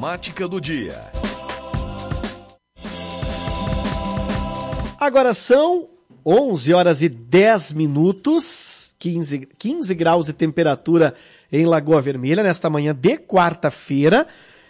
Gramática do dia. Agora são 11 horas e 10 minutos, 15 graus de temperatura em Lagoa Vermelha, nesta manhã de quarta-feira.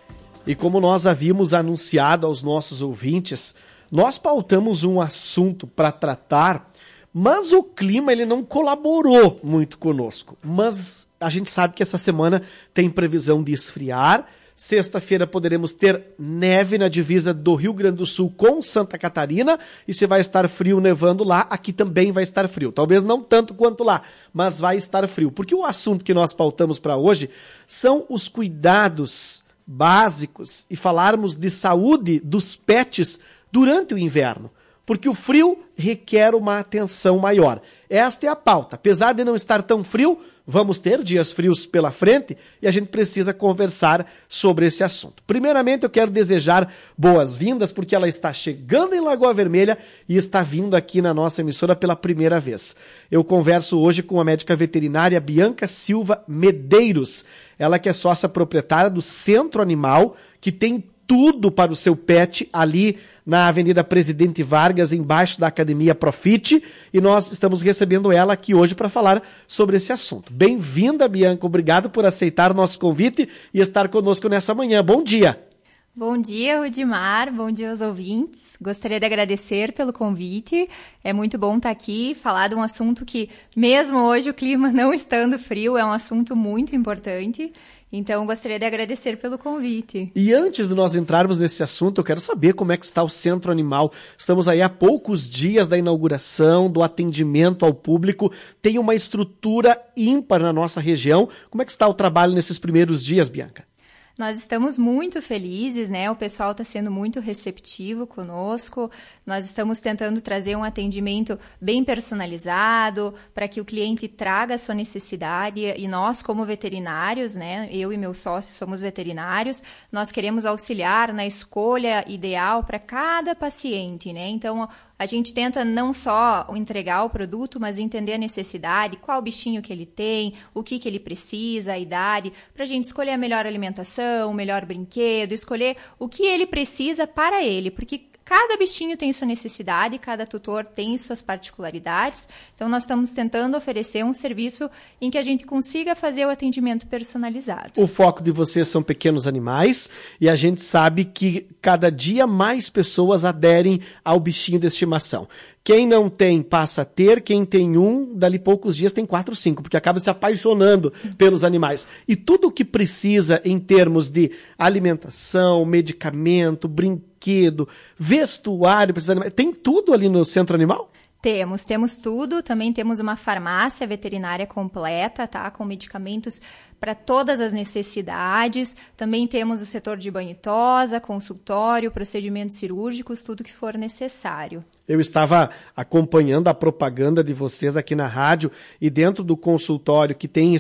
E como nós havíamos anunciado aos nossos ouvintes, nós pautamos um assunto para tratar, mas o clima ele não colaborou muito conosco. Mas a gente sabe que essa semana tem previsão de esfriar. Sexta-feira poderemos ter neve na divisa do Rio Grande do Sul com Santa Catarina. E se vai estar frio nevando lá, aqui também vai estar frio. Talvez não tanto quanto lá, mas vai estar frio. Porque o assunto que nós pautamos para hoje são os cuidados básicos e falarmos de saúde dos pets durante o inverno. Porque o frio requer uma atenção maior. Esta é a pauta. Apesar de não estar tão frio, vamos ter dias frios pela frente e a gente precisa conversar sobre esse assunto. Primeiramente, eu quero desejar boas-vindas, porque ela está chegando em Lagoa Vermelha e está vindo aqui na nossa emissora pela primeira vez. Eu converso hoje com a médica veterinária Bianca Silva Medeiros. Ela que é sócia proprietária do Centro Animal, que tem tudo para o seu pet ali na Avenida Presidente Vargas, embaixo da Academia Profit, e nós estamos recebendo ela aqui hoje para falar sobre esse assunto. Bem-vinda, Bianca, obrigado por aceitar o nosso convite e estar conosco nessa manhã. Bom dia! Bom dia, Rudimar, bom dia aos ouvintes. Gostaria de agradecer pelo convite. É muito bom estar aqui, falar de um assunto que, mesmo hoje o clima não estando frio, é um assunto muito importante. Então, gostaria de agradecer pelo convite. E antes de nós entrarmos nesse assunto, eu quero saber como é que está o Centro Animal. Estamos aí há poucos dias da inauguração, do atendimento ao público. Tem uma estrutura ímpar na nossa região. Como é que está o trabalho nesses primeiros dias, Bianca? Nós estamos muito felizes, né? O pessoal está sendo muito receptivo conosco. Nós estamos tentando trazer um atendimento bem personalizado para que o cliente traga a sua necessidade. E nós, como veterinários, né? Eu e meu sócio somos veterinários, nós queremos auxiliar na escolha ideal para cada paciente, né? Então, a gente tenta não só entregar o produto, mas entender a necessidade, qual bichinho que ele tem, o que ele precisa, a idade, para a gente escolher a melhor alimentação, o melhor brinquedo, escolher o que ele precisa para ele, porque cada bichinho tem sua necessidade, cada tutor tem suas particularidades. Então, nós estamos tentando oferecer um serviço em que a gente consiga fazer o atendimento personalizado. O foco de vocês são pequenos animais e a gente sabe que cada dia mais pessoas aderem ao bichinho de estimação. Quem não tem passa a ter, quem tem um, dali poucos dias tem 4, 5, porque acaba se apaixonando pelos animais. E tudo o que precisa em termos de alimentação, medicamento, brinquedo, vestuário, tem tudo ali no Centro Animal? Temos tudo. Também temos uma farmácia veterinária completa, tá? Com medicamentos para todas as necessidades. Também temos o setor de banho e tosa, consultório, procedimentos cirúrgicos, tudo que for necessário. Eu estava acompanhando a propaganda de vocês aqui na rádio e dentro do consultório que tem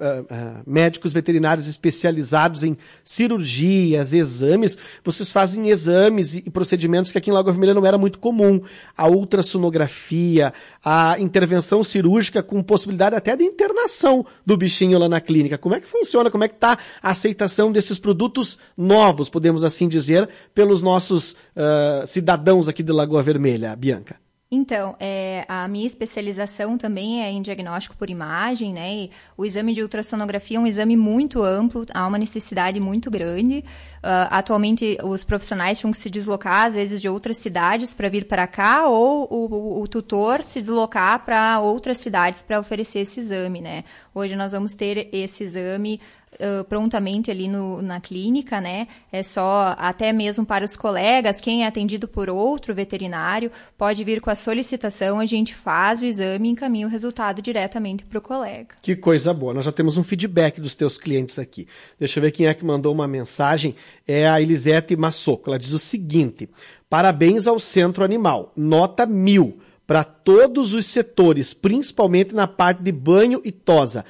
médicos veterinários especializados em cirurgias, exames, vocês fazem exames e procedimentos que aqui em Lagoa Vermelha não era muito comum. A ultrassonografia, a intervenção cirúrgica com possibilidade até de internação do bichinho lá na clínica. Como é que funciona? Como é que está a aceitação desses produtos novos, podemos assim dizer, pelos nossos cidadãos aqui de Lagoa Vermelha, Bianca? Então, a minha especialização também é em diagnóstico por imagem, né? E o exame de ultrassonografia é um exame muito amplo, há uma necessidade muito grande. Atualmente, os profissionais tinham que se deslocar, às vezes, de outras cidades para vir para cá, ou o tutor se deslocar para outras cidades para oferecer esse exame, né? Hoje nós vamos ter esse exame prontamente ali na clínica, né? É só, até mesmo para os colegas, quem é atendido por outro veterinário, pode vir com a solicitação, a gente faz o exame e encaminha o resultado diretamente para o colega. Que coisa boa, nós já temos um feedback dos teus clientes aqui. Deixa eu ver quem é que mandou uma mensagem, é a Elisete Massoco. Ela diz o seguinte: parabéns ao Centro Animal, nota 1000 para todos os setores, principalmente na parte de banho e tosa.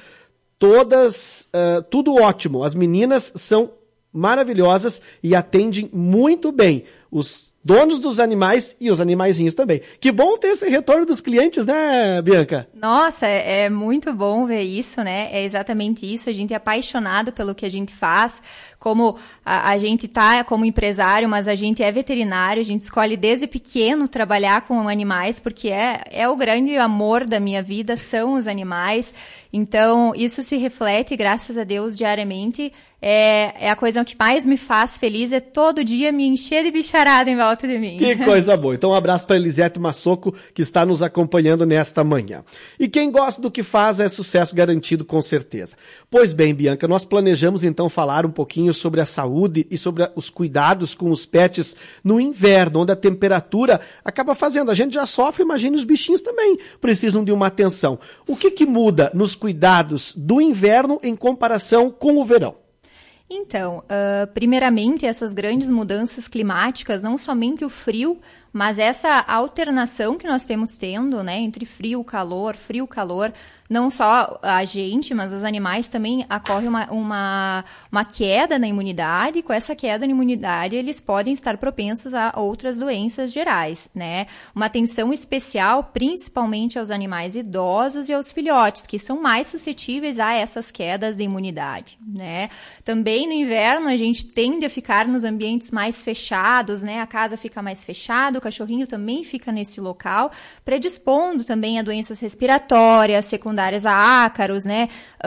Tudo ótimo. As meninas são maravilhosas e atendem muito bem. Os donos dos animais e os animaizinhos também. Que bom ter esse retorno dos clientes, né, Bianca? Nossa, é muito bom ver isso, né? É exatamente isso. A gente é apaixonado pelo que a gente faz. Como a gente tá como empresário, mas a gente é veterinário, a gente escolhe desde pequeno trabalhar com animais, porque é o grande amor da minha vida, são os animais. Então, isso se reflete, graças a Deus, diariamente. É a coisa que mais me faz feliz, é todo dia me encher de bicharada em volta de mim. Que coisa boa. Então, um abraço para Elisete Massoco, que está nos acompanhando nesta manhã. E quem gosta do que faz é sucesso garantido, com certeza. Pois bem, Bianca, nós planejamos então falar um pouquinho sobre a saúde e sobre os cuidados com os pets no inverno, onde a temperatura acaba fazendo. A gente já sofre, imagine os bichinhos também precisam de uma atenção. O que muda nos cuidados do inverno em comparação com o verão? Então, primeiramente, essas grandes mudanças climáticas, não somente o frio, mas essa alternação que nós temos tendo, né, entre frio, calor, não só a gente, mas os animais também ocorre uma queda na imunidade, e com essa queda na imunidade eles podem estar propensos a outras doenças gerais, né? Uma atenção especial principalmente aos animais idosos e aos filhotes, que são mais suscetíveis a essas quedas de imunidade, né? Também no inverno a gente tende a ficar nos ambientes mais fechados, né? A casa fica mais fechada, o cachorrinho também fica nesse local, predispondo também a doenças respiratórias, secundárias a ácaros, né?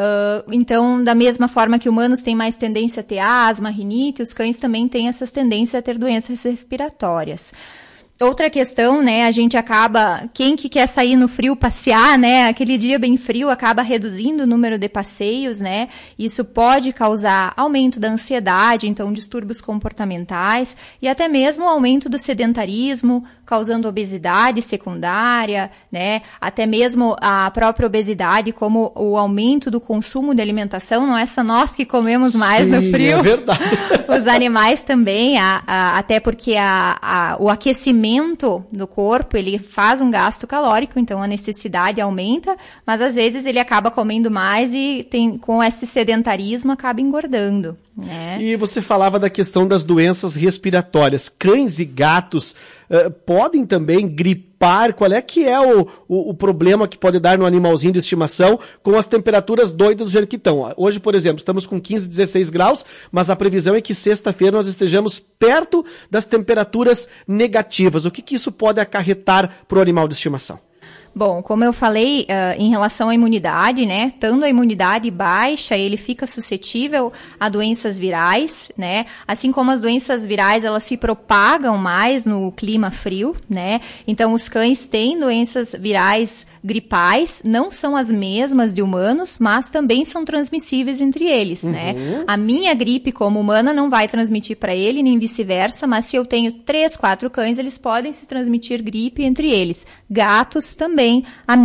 Então, da mesma forma que humanos têm mais tendência a ter asma, rinite, os cães também têm essas tendências a ter doenças respiratórias. Outra questão, né, a gente acaba, quem que quer sair no frio passear, né, aquele dia bem frio acaba reduzindo o número de passeios, né, isso pode causar aumento da ansiedade, então distúrbios comportamentais e até mesmo aumento do sedentarismo, causando obesidade secundária, né, até mesmo a própria obesidade, como o aumento do consumo de alimentação, não é só nós que comemos mais no frio. É verdade. Os animais também, até porque o aquecimento do corpo, ele faz um gasto calórico, então a necessidade aumenta, mas às vezes ele acaba comendo mais e com esse sedentarismo acaba engordando, né? E você falava da questão das doenças respiratórias. Cães e gatos podem também gripar? Qual é que é o problema que pode dar no animalzinho de estimação com as temperaturas doidas do jeito que estão? Hoje, por exemplo, estamos com 15, 16 graus, mas a previsão é que sexta-feira nós estejamos perto das temperaturas negativas. O que isso pode acarretar para o animal de estimação? Bom, como eu falei, em relação à imunidade, né, estando a imunidade baixa, ele fica suscetível a doenças virais, né, assim como as doenças virais, elas se propagam mais no clima frio, né, então os cães têm doenças virais gripais, não são as mesmas de humanos, mas também são transmissíveis entre eles, né. A minha gripe como humana não vai transmitir para ele, nem vice-versa, mas se eu tenho 3, 4 cães, eles podem se transmitir gripe entre eles. Gatos também a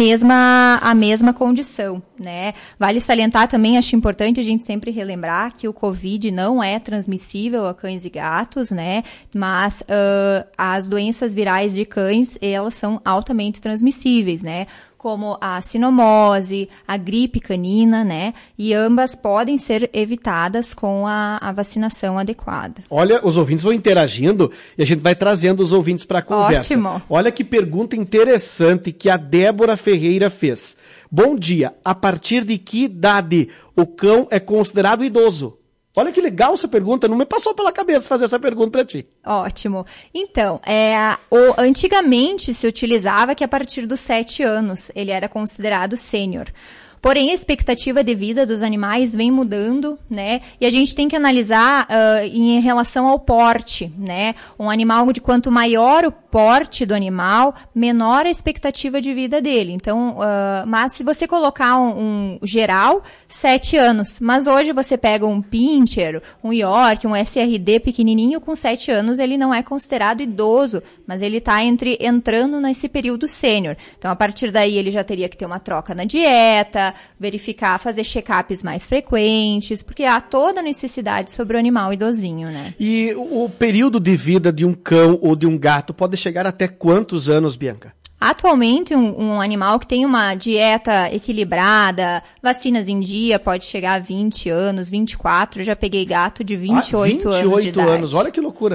mesma condição, né? Vale salientar também, acho importante a gente sempre relembrar que o Covid não é transmissível a cães e gatos, né? Mas as doenças virais de cães, elas são altamente transmissíveis, né? Como a sinomose, a gripe canina, né? E ambas podem ser evitadas com a vacinação adequada. Olha, os ouvintes vão interagindo e a gente vai trazendo os ouvintes para a conversa. Ótimo. Olha que pergunta interessante que a Débora Ferreira fez. Bom dia, a partir de que idade o cão é considerado idoso? Olha que legal essa pergunta, não me passou pela cabeça fazer essa pergunta para ti. Ótimo. Então, antigamente se utilizava que a partir dos 7 anos ele era considerado sênior. Porém, a expectativa de vida dos animais vem mudando, né? E a gente tem que analisar em relação ao porte, né? Um animal, de quanto maior o porte do animal, menor a expectativa de vida dele. Então, mas se você colocar um geral, 7 anos. Mas hoje você pega um Pinscher, um York, um SRD pequenininho, com 7 anos ele não é considerado idoso, mas ele está entrando nesse período sênior. Então, a partir daí ele já teria que ter uma troca na dieta, verificar, fazer check-ups mais frequentes, porque há toda a necessidade sobre o animal idosinho, né? E o período de vida de um cão ou de um gato pode chegar até quantos anos, Bianca? Atualmente, um animal que tem uma dieta equilibrada, vacinas em dia, pode chegar a 20 anos, 24. Eu já peguei gato de 28 anos de idade. Olha que loucura.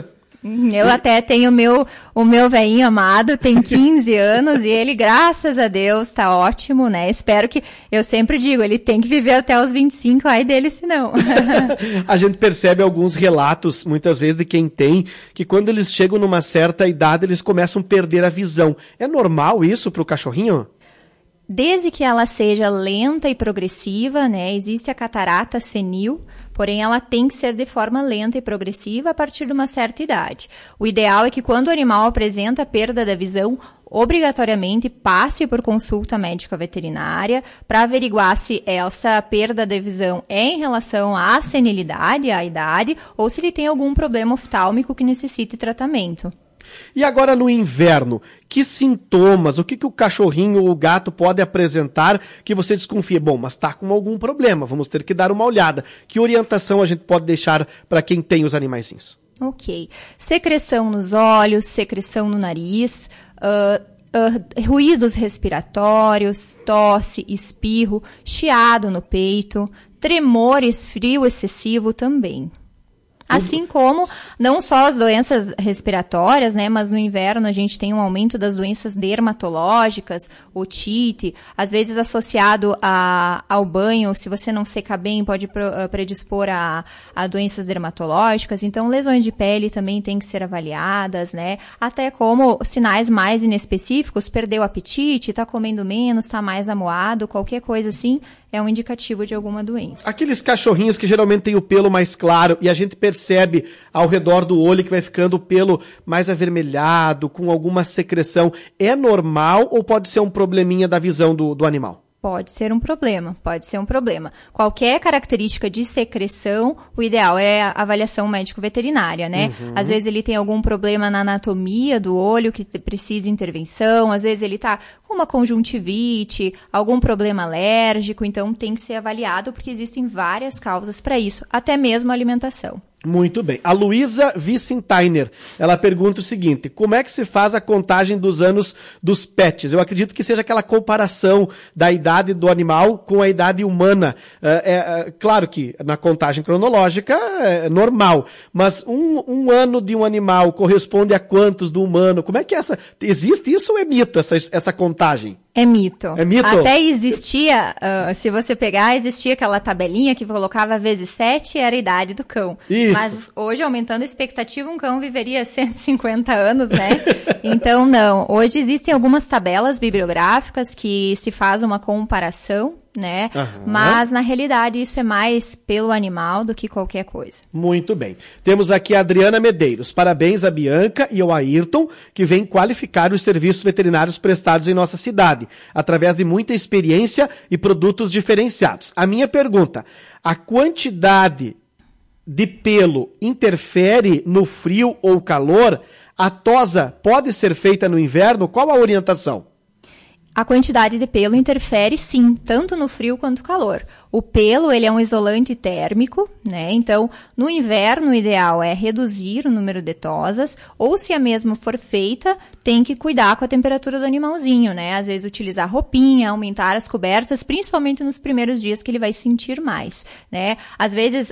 Eu até tenho o meu velhinho amado, tem 15 anos e ele, graças a Deus, tá ótimo, né? Espero que, eu sempre digo, ele tem que viver até os 25, ai dele se não. A gente percebe alguns relatos, muitas vezes, de quem tem, que quando eles chegam numa certa idade, eles começam a perder a visão. É normal isso pro cachorrinho? Desde que ela seja lenta e progressiva, né? Existe a catarata senil, porém ela tem que ser de forma lenta e progressiva a partir de uma certa idade. O ideal é que quando o animal apresenta perda da visão, obrigatoriamente passe por consulta médica veterinária para averiguar se essa perda de visão é em relação à senilidade, à idade, ou se ele tem algum problema oftálmico que necessite tratamento. E agora no inverno, que sintomas, o que o cachorrinho ou o gato pode apresentar que você desconfia? Bom, mas está com algum problema, vamos ter que dar uma olhada. Que orientação a gente pode deixar para quem tem os animaizinhos? Ok. Secreção nos olhos, secreção no nariz, ruídos respiratórios, tosse, espirro, chiado no peito, tremores, frio excessivo também. Assim como não só as doenças respiratórias, né, mas no inverno a gente tem um aumento das doenças dermatológicas, otite, às vezes associado ao banho, se você não secar bem, pode predispor a doenças dermatológicas. Então, lesões de pele também têm que ser avaliadas, né, até como sinais mais inespecíficos, perdeu o apetite, está comendo menos, está mais amuado, qualquer coisa assim, é um indicativo de alguma doença. Aqueles cachorrinhos que geralmente têm o pelo mais claro e a gente percebe ao redor do olho que vai ficando o pelo mais avermelhado, com alguma secreção, é normal ou pode ser um probleminha da visão do animal? Pode ser um problema, pode ser um problema. Qualquer característica de secreção, o ideal é a avaliação médico-veterinária, né? Uhum. Às vezes ele tem algum problema na anatomia do olho que precisa de intervenção, às vezes ele tá com uma conjuntivite, algum problema alérgico, então tem que ser avaliado porque existem várias causas para isso, até mesmo a alimentação. Muito bem. A Luísa Vicentainer, ela pergunta o seguinte: como é que se faz a contagem dos anos dos pets? Eu acredito que seja aquela comparação da idade do animal com a idade humana. Claro que na contagem cronológica é normal, mas um ano de um animal corresponde a quantos do humano? Como é que existe isso ou é mito, essa contagem? É mito. É mito? Até existia, se você pegar, existia aquela tabelinha que colocava vezes 7 era a idade do cão. Isso. Mas hoje, aumentando a expectativa, um cão viveria 150 anos, né? Então, não. Hoje existem algumas tabelas bibliográficas que se faz uma comparação, né? Uhum. Mas, na realidade, isso é mais pelo animal do que qualquer coisa. Muito bem. Temos aqui a Adriana Medeiros. Parabéns a Bianca e ao Ayrton, que vem qualificar os serviços veterinários prestados em nossa cidade, através de muita experiência e produtos diferenciados. A minha pergunta: a quantidade de pelo interfere no frio ou calor? A tosa pode ser feita no inverno? Qual a orientação? A quantidade de pelo interfere, sim, tanto no frio quanto no calor. O pelo, ele é um isolante térmico, né? Então, no inverno, o ideal é reduzir o número de tosas, ou se a mesma for feita, tem que cuidar com a temperatura do animalzinho, né? Às vezes, utilizar roupinha, aumentar as cobertas, principalmente nos primeiros dias que ele vai sentir mais, né? Às vezes,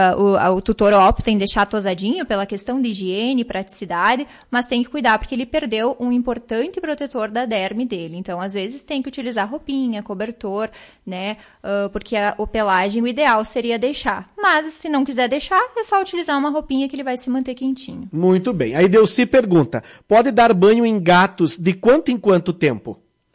o tutor opta em deixar tosadinho pela questão de higiene e praticidade, mas tem que cuidar porque ele perdeu um importante protetor da derme dele. Então, às vezes tem que utilizar roupinha, cobertor, né? Porque o pelagem, o ideal seria deixar. Mas se não quiser deixar, é só utilizar uma roupinha que ele vai se manter quentinho. Muito bem. Aí Delci pergunta: pode dar banho em gatos de quanto em quanto tempo?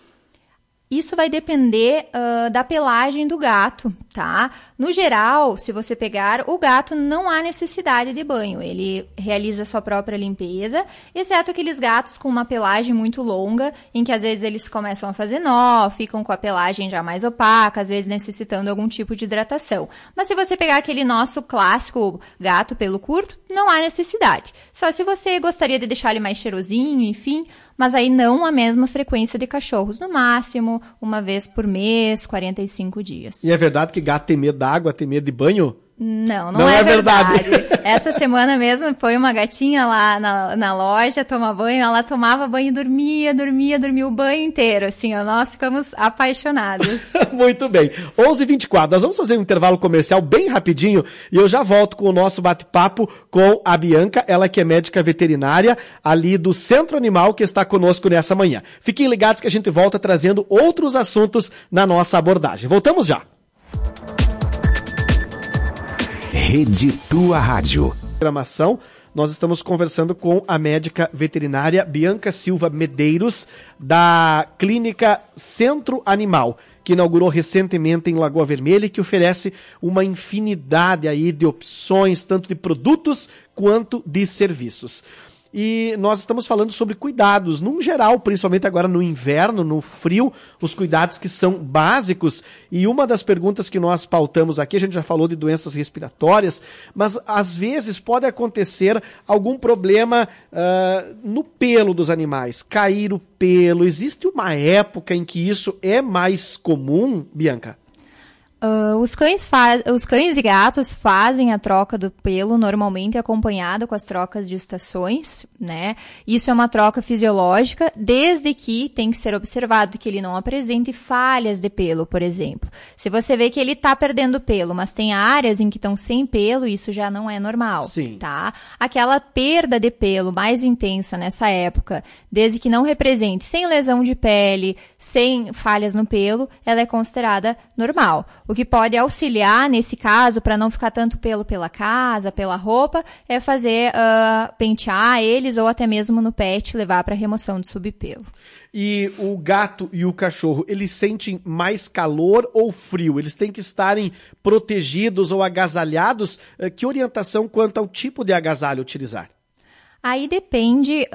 Isso vai depender da pelagem do gato, tá? No geral, se você pegar, o gato não há necessidade de banho. Ele realiza a sua própria limpeza, exceto aqueles gatos com uma pelagem muito longa, em que às vezes eles começam a fazer nó, ficam com a pelagem já mais opaca, às vezes necessitando algum tipo de hidratação. Mas se você pegar aquele nosso clássico gato pelo curto, não há necessidade. Só se você gostaria de deixar ele mais cheirosinho, enfim, mas aí não a mesma frequência de cachorros, no máximo uma vez por mês, 45 dias. E é verdade que gato tem medo da água, tem medo de banho? Não é verdade. Essa semana mesmo foi uma gatinha lá na loja tomar banho, ela tomava banho e dormia o banho inteiro, assim, ó, nós ficamos apaixonados. Muito bem. 11h24, nós vamos fazer um intervalo comercial bem rapidinho e eu já volto com o nosso bate-papo com a Bianca, ela que é médica veterinária ali do Centro Animal, que está conosco nessa manhã. Fiquem ligados que a gente volta trazendo outros assuntos na nossa abordagem. Voltamos já. Rede Tua Rádio. Programação, nós estamos conversando com a médica veterinária Bianca Silva Medeiros, da Clínica Centro Animal, que inaugurou recentemente em Lagoa Vermelha e que oferece uma infinidade aí de opções, tanto de produtos quanto de serviços. E nós estamos falando sobre cuidados, num geral, principalmente agora no inverno, no frio, os cuidados que são básicos. E uma das perguntas que nós pautamos aqui, a gente já falou de doenças respiratórias, mas às vezes pode acontecer algum problema no pelo dos animais, cair o pelo. Existe uma época em que isso é mais comum, Bianca? Os cães e gatos fazem a troca do pelo normalmente acompanhado com as trocas de estações, né? Isso é uma troca fisiológica, desde que tem que ser observado que ele não apresente falhas de pelo, por exemplo. Se você vê que ele está perdendo pelo, mas tem áreas em que estão sem pelo, isso já não é normal, sim, tá? Aquela perda de pelo mais intensa nessa época, desde que não represente sem lesão de pele, sem falhas no pelo, ela é considerada normal. O que pode auxiliar nesse caso, para não ficar tanto pelo pela casa, pela roupa, é fazer pentear eles ou até mesmo no pet levar para remoção de subpelo. E o gato e o cachorro, eles sentem mais calor ou frio? Eles têm que estarem protegidos ou agasalhados? Que orientação quanto ao tipo de agasalho utilizar? Aí depende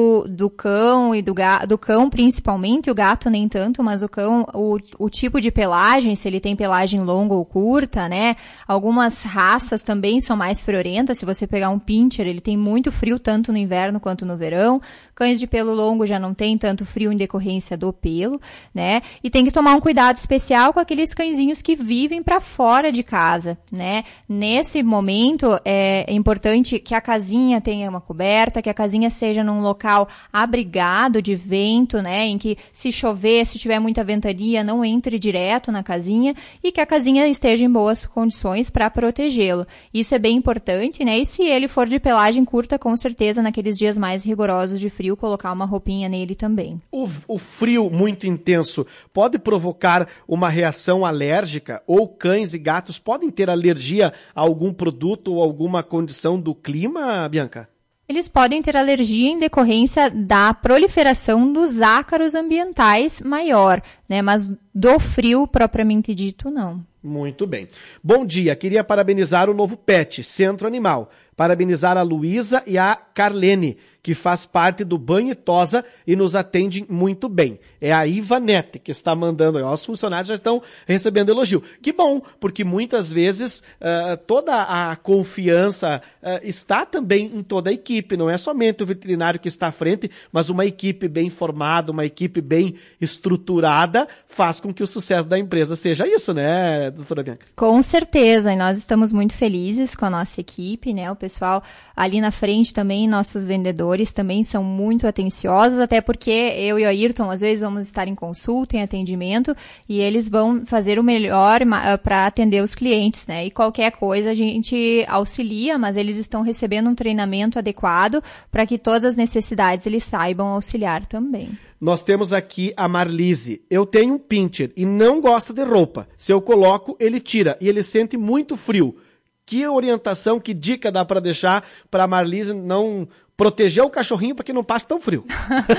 do cão e do cão principalmente, o gato nem tanto, mas o cão, o tipo de pelagem, se ele tem pelagem longa ou curta, né? Algumas raças também são mais friorentas, se você pegar um pincher, ele tem muito frio tanto no inverno quanto no verão. Cães de pelo longo já não tem tanto frio em decorrência do pelo, né? E tem que tomar um cuidado especial com aqueles cãezinhos que vivem para fora de casa, né? Nesse momento é importante que a casinha tenha uma coberta, que a casinha seja num local abrigado de vento, né, em que se chover, se tiver muita ventania, não entre direto na casinha e que a casinha esteja em boas condições para protegê-lo. Isso é bem importante, né, e se ele for de pelagem curta, com certeza, naqueles dias mais rigorosos de frio, colocar uma roupinha nele também. O frio muito intenso pode provocar uma reação alérgica ou cães e gatos podem ter alergia a algum produto ou alguma condição do clima, Bianca? Eles podem ter alergia em decorrência da proliferação dos ácaros ambientais maior, né? Mas do frio propriamente dito, não. Muito bem. Bom dia, queria parabenizar o novo pet, Centro Animal. Parabenizar a Luísa e a Carlene, que faz parte do Banho e Tosa e nos atendem muito bem. É a Ivanete que está mandando, os funcionários já estão recebendo elogio. Que bom, porque muitas vezes toda a confiança está também em toda a equipe, não é somente o veterinário que está à frente, mas uma equipe bem formada, uma equipe bem estruturada, faz com que o sucesso da empresa seja isso, né, doutora Bianca? Com certeza, e nós estamos muito felizes com a nossa equipe, né, o pessoal ali na frente também, nossos vendedores também são muito atenciosos, até porque eu e o Ayrton, às vezes, vamos estar em consulta, em atendimento, e eles vão fazer o melhor para atender os clientes, né? E qualquer coisa a gente auxilia, mas eles estão recebendo um treinamento adequado para que todas as necessidades eles saibam auxiliar também. Nós temos aqui a Marlise. Eu tenho um pincher e não gosta de roupa. Se eu coloco, ele tira e ele sente muito frio. Que orientação, que dica dá para deixar para a Marlise não proteger o cachorrinho para que não passe tão frio?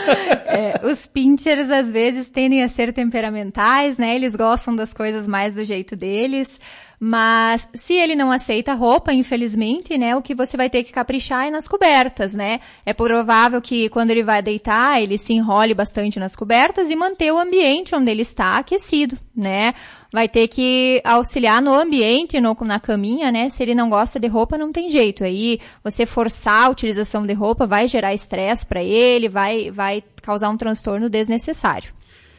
Os pinchers às vezes tendem a ser temperamentais, né? Eles gostam das coisas mais do jeito deles. Mas se ele não aceita roupa, infelizmente, né, o que você vai ter que caprichar é nas cobertas, né? É provável que quando ele vai deitar, ele se enrole bastante nas cobertas e manter o ambiente onde ele está aquecido, né? Vai ter que auxiliar no ambiente, na caminha, né? Se ele não gosta de roupa, não tem jeito. Aí você forçar a utilização de roupa vai gerar estresse para ele, vai causar um transtorno desnecessário.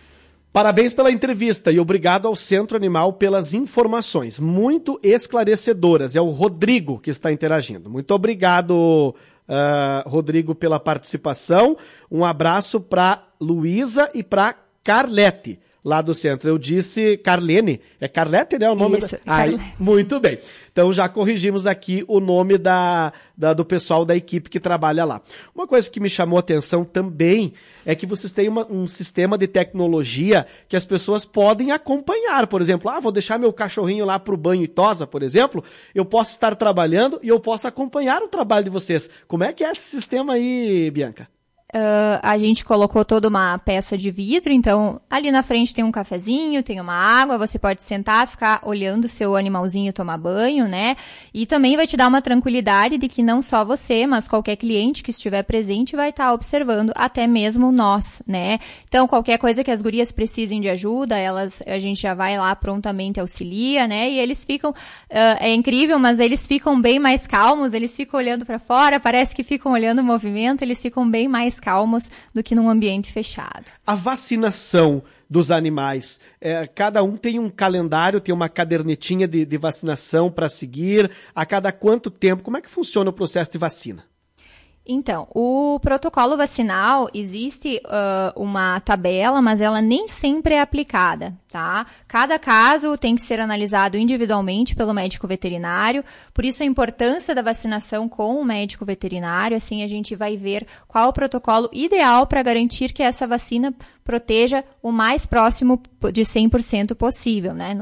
Parabéns pela entrevista e obrigado ao Centro Animal pelas informações, muito esclarecedoras. É o Rodrigo que está interagindo. Muito obrigado, Rodrigo, pela participação. Um abraço para Luísa e para Carlete, lá do centro. Eu disse Carlene. É Carlete, né? O nome Isso, muito bem. Então já corrigimos aqui o nome do pessoal da equipe que trabalha lá. Uma coisa que me chamou a atenção também é que vocês têm um sistema de tecnologia que as pessoas podem acompanhar. Por exemplo, vou deixar meu cachorrinho lá para o banho e tosa, por exemplo. Eu posso estar trabalhando e eu posso acompanhar o trabalho de vocês. Como é que é esse sistema aí, Bianca? A gente colocou toda uma peça de vidro, então ali na frente tem um cafezinho, tem uma água, você pode sentar, ficar olhando o seu animalzinho tomar banho, né? E também vai te dar uma tranquilidade de que não só você, mas qualquer cliente que estiver presente vai estar observando, até mesmo nós, né? Então qualquer coisa que as gurias precisem de ajuda, a gente já vai lá prontamente auxilia, né? E eles ficam, é incrível, mas eles ficam bem mais calmos, eles ficam olhando para fora, parece que ficam olhando o movimento, eles ficam bem mais calmos do que num ambiente fechado. A vacinação dos animais, cada um tem um calendário, tem uma cadernetinha de vacinação para seguir. A cada quanto tempo? Como é que funciona o processo de vacina? Então, o protocolo vacinal, existe uma tabela, mas ela nem sempre é aplicada, tá? Cada caso tem que ser analisado individualmente pelo médico veterinário, por isso a importância da vacinação com o médico veterinário, assim a gente vai ver qual o protocolo ideal para garantir que essa vacina proteja o mais próximo de 100% possível, né?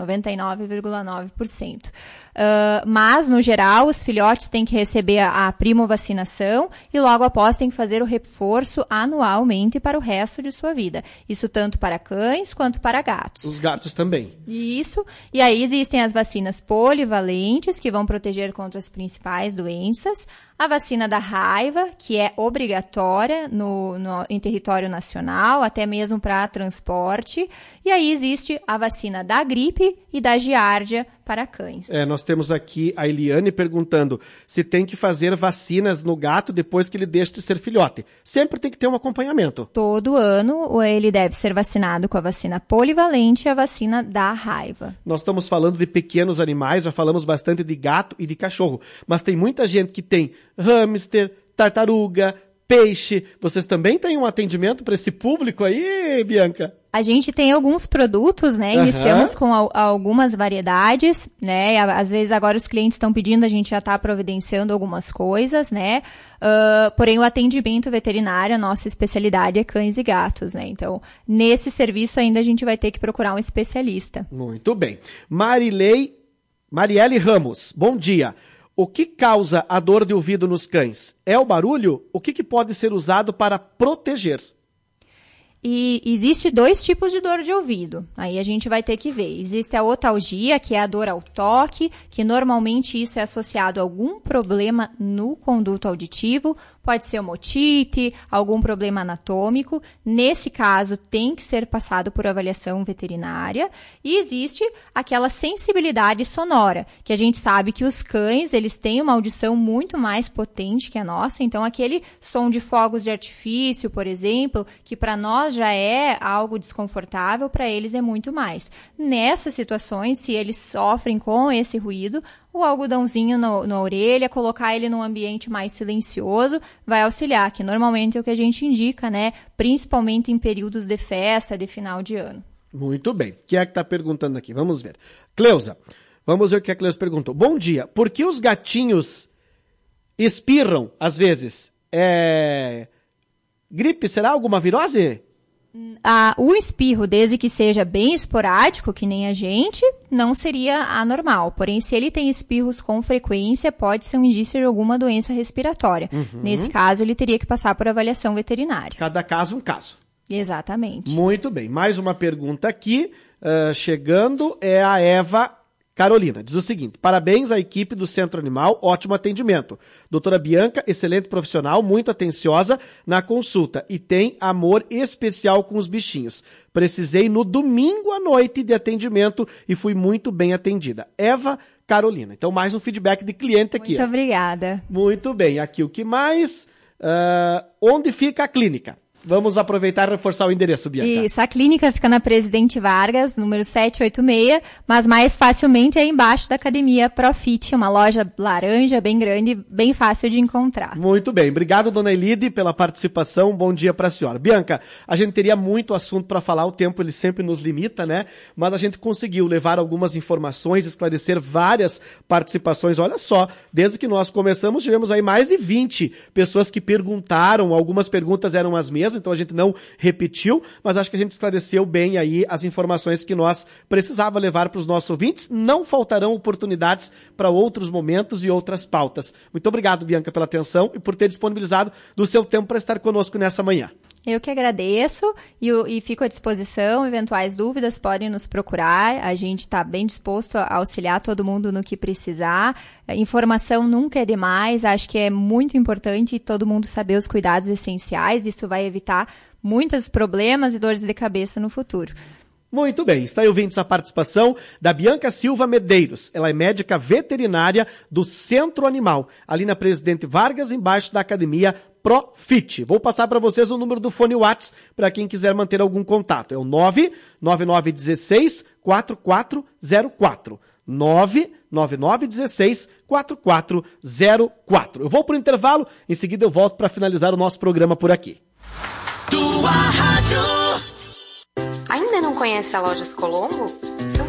99,9%. Mas, no geral, os filhotes têm que receber a primovacinação e logo após têm que fazer o reforço anualmente para o resto de sua vida. Isso tanto para cães quanto para gatos. Os gatos também. Isso. E aí existem as vacinas polivalentes, que vão proteger contra as principais doenças. A vacina da raiva, que é obrigatória em território nacional, até mesmo para transporte. E aí existe a vacina da gripe e da giardia para cães. Nós temos aqui a Eliane perguntando se tem que fazer vacinas no gato depois que ele deixa de ser filhote. Sempre tem que ter um acompanhamento. Todo ano ele deve ser vacinado com a vacina polivalente e a vacina da raiva. Nós estamos falando de pequenos animais, já falamos bastante de gato e de cachorro, mas tem muita gente que tem hamster, tartaruga, peixe. Vocês também têm um atendimento para esse público aí, Bianca? A gente tem alguns produtos, né? Iniciamos com algumas variedades, né? Às vezes agora os clientes estão pedindo, a gente já está providenciando algumas coisas, né? Porém, o atendimento veterinário, a nossa especialidade é cães e gatos, né? Então, nesse serviço ainda a gente vai ter que procurar um especialista. Muito bem. Marielle Ramos, bom dia. O que causa a dor de ouvido nos cães? É o barulho? O que pode ser usado para proteger? E existe 2 tipos de dor de ouvido. Aí a gente vai ter que ver. Existe a otalgia, que é a dor ao toque, que normalmente isso é associado a algum problema no conduto auditivo. Pode ser uma otite, algum problema anatômico. Nesse caso, tem que ser passado por avaliação veterinária. E existe aquela sensibilidade sonora, que a gente sabe que os cães, eles têm uma audição muito mais potente que a nossa. Então, aquele som de fogos de artifício, por exemplo, que para nós já é algo desconfortável, para eles é muito mais. Nessas situações, se eles sofrem com esse ruído, o algodãozinho na orelha, colocar ele num ambiente mais silencioso, vai auxiliar, que normalmente é o que a gente indica, né? Principalmente em períodos de festa, de final de ano. Muito bem. Quem é que está perguntando aqui? Vamos ver. Cleusa. Vamos ver o que a Cleusa perguntou. Bom dia. Por que os gatinhos espirram, às vezes? Gripe, será alguma virose? O espirro, desde que seja bem esporádico, que nem a gente, não seria anormal. Porém, se ele tem espirros com frequência, pode ser um indício de alguma doença respiratória. Nesse caso, ele teria que passar por avaliação veterinária. Cada caso, um caso. Exatamente. Muito bem. Mais uma pergunta aqui, chegando, é a Eva Carolina. Diz o seguinte: parabéns à equipe do Centro Animal, ótimo atendimento. Doutora Bianca, excelente profissional, muito atenciosa na consulta e tem amor especial com os bichinhos. Precisei no domingo à noite de atendimento e fui muito bem atendida. Eva Carolina. Então, mais um feedback de cliente aqui. Muito obrigada. Muito bem. Aqui o que mais? Onde fica a clínica? Vamos aproveitar e reforçar o endereço, Bianca. Isso, a clínica fica na Presidente Vargas, número 786, mas mais facilmente é embaixo da Academia Profit, uma loja laranja bem grande, bem fácil de encontrar. Muito bem, obrigado, dona Elide, pela participação, bom dia para a senhora. Bianca, a gente teria muito assunto para falar, o tempo ele sempre nos limita, né? Mas a gente conseguiu levar algumas informações, esclarecer várias participações. Olha só, desde que nós começamos, tivemos aí mais de 20 pessoas que perguntaram, algumas perguntas eram as mesmas, então a gente não repetiu, mas acho que a gente esclareceu bem aí as informações que nós precisava levar para os nossos ouvintes. Não faltarão oportunidades para outros momentos e outras pautas. Muito obrigado, Bianca, pela atenção e por ter disponibilizado do seu tempo para estar conosco nessa manhã. Eu que agradeço e fico à disposição. Eventuais dúvidas podem nos procurar. A gente está bem disposto a auxiliar todo mundo no que precisar. Informação nunca é demais. Acho que é muito importante todo mundo saber os cuidados essenciais. Isso vai evitar muitos problemas e dores de cabeça no futuro. Muito bem, está aí ouvindo essa participação da Bianca Silva Medeiros. Ela é médica veterinária do Centro Animal, ali na Presidente Vargas, embaixo da Academia Profit. Vou passar para vocês o número do fone WhatsApp para quem quiser manter algum contato. É o 99916-4404. 99916-4404. Eu vou para o intervalo, em seguida eu volto para finalizar o nosso programa por aqui. Tua Rádio. Ainda não conhece a Lojas Colombo? São